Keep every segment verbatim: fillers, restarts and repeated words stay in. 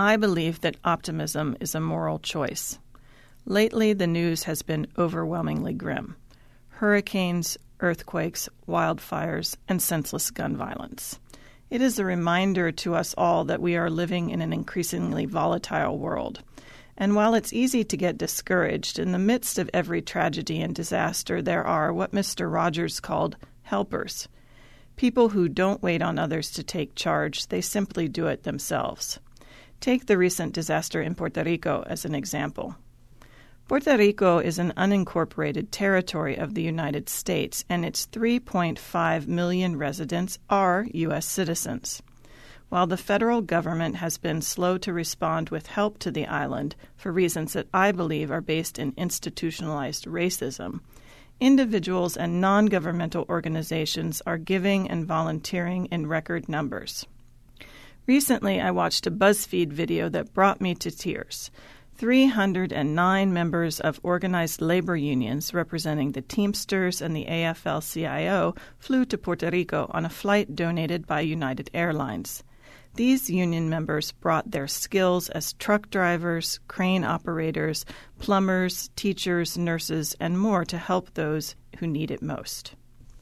I believe that optimism is a moral choice. Lately, the news has been overwhelmingly grim. Hurricanes, earthquakes, wildfires, and senseless gun violence. It is a reminder to us all that we are living in an increasingly volatile world. And while it's easy to get discouraged, in the midst of every tragedy and disaster, there are what Mister Rogers called helpers. People who don't wait on others to take charge, they simply do it themselves. Take the recent disaster in Puerto Rico as an example. Puerto Rico is an unincorporated territory of the United States, and its three point five million residents are U S citizens. While the federal government has been slow to respond with help to the island for reasons that I believe are based in institutionalized racism, individuals and non-governmental organizations are giving and volunteering in record numbers. Recently, I watched a BuzzFeed video that brought me to tears. three hundred nine members of organized labor unions representing the Teamsters and the A F L C I O flew to Puerto Rico on a flight donated by United Airlines. These union members brought their skills as truck drivers, crane operators, plumbers, teachers, nurses, and more to help those who need it most.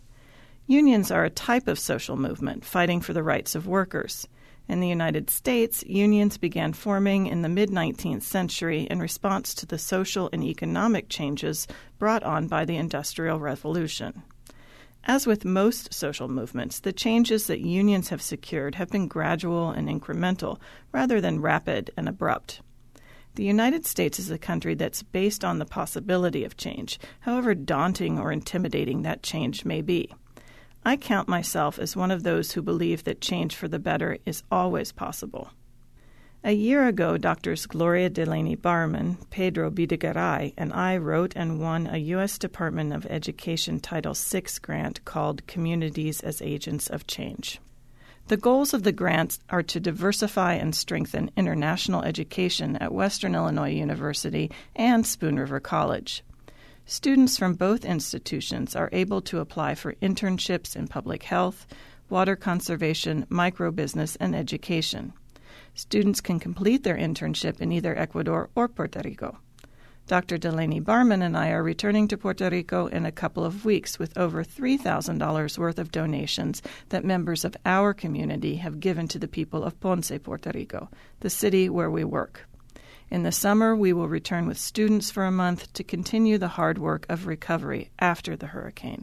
Unions are a type of social movement fighting for the rights of workers. In the United States, unions began forming in the mid-nineteenth century in response to the social and economic changes brought on by the Industrial Revolution. As with most social movements, the changes that unions have secured have been gradual and incremental, rather than rapid and abrupt. The United States is a country that's based on the possibility of change, however daunting or intimidating that change may be. I count myself as one of those who believe that change for the better is always possible. A year ago, Doctors Gloria Delaney Barman, Pedro Bidegaray, and I wrote and won a U S Department of Education Title six grant called Communities as Agents of Change. The goals of the grants are to diversify and strengthen international education at Western Illinois University and Spoon River College. Students from both institutions are able to apply for internships in public health, water conservation, microbusiness, and education. Students can complete their internship in either Ecuador or Puerto Rico. Doctor Delaney Barman and I are returning to Puerto Rico in a couple of weeks with over three thousand dollars worth of donations that members of our community have given to the people of Ponce, Puerto Rico, the city where we work. In the summer, we will return with students for a month to continue the hard work of recovery after the hurricane.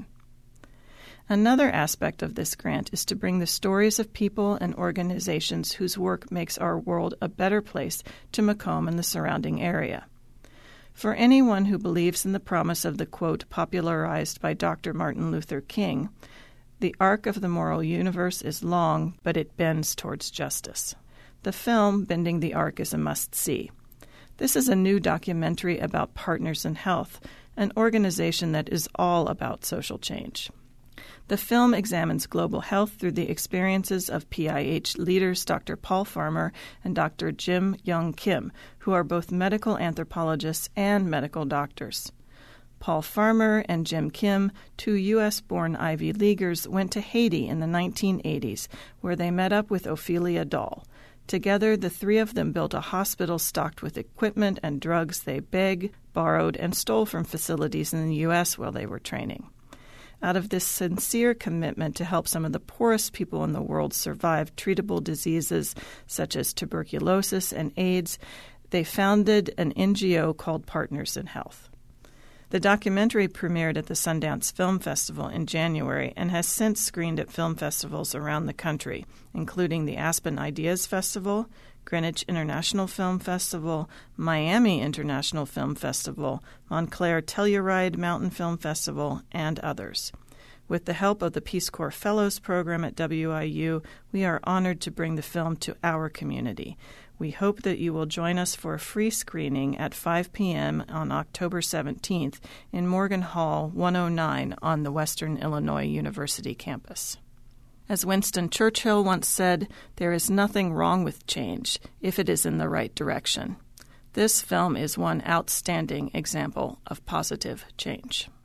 Another aspect of this grant is to bring the stories of people and organizations whose work makes our world a better place to Macomb and the surrounding area. For anyone who believes in the promise of the quote popularized by Doctor Martin Luther King, the arc of the moral universe is long, but it bends towards justice. The film, Bending the Arc, is a must-see. This is a new documentary about Partners in Health, an organization that is all about social change. The film examines global health through the experiences of P I H leaders Doctor Paul Farmer and Doctor Jim Young Kim, who are both medical anthropologists and medical doctors. Paul Farmer and Jim Kim, two U S-born Ivy Leaguers, went to Haiti in the nineteen eighties, where they met up with Ophelia Dahl. Together, the three of them built a hospital stocked with equipment and drugs they begged, borrowed, and stole from facilities in the U S while they were training. Out of this sincere commitment to help some of the poorest people in the world survive treatable diseases such as tuberculosis and AIDS, they founded an N G O called Partners in Health. The documentary premiered at the Sundance Film Festival in January and has since screened at film festivals around the country, including the Aspen Ideas Festival, Greenwich International Film Festival, Miami International Film Festival, Montclair Telluride Mountain Film Festival, and others. With the help of the Peace Corps Fellows Program at W I U, we are honored to bring the film to our community. We hope that you will join us for a free screening at five p.m. on October seventeenth in Morgan Hall one oh nine on the Western Illinois University campus. As Winston Churchill once said, there is nothing wrong with change if it is in the right direction. This film is one outstanding example of positive change.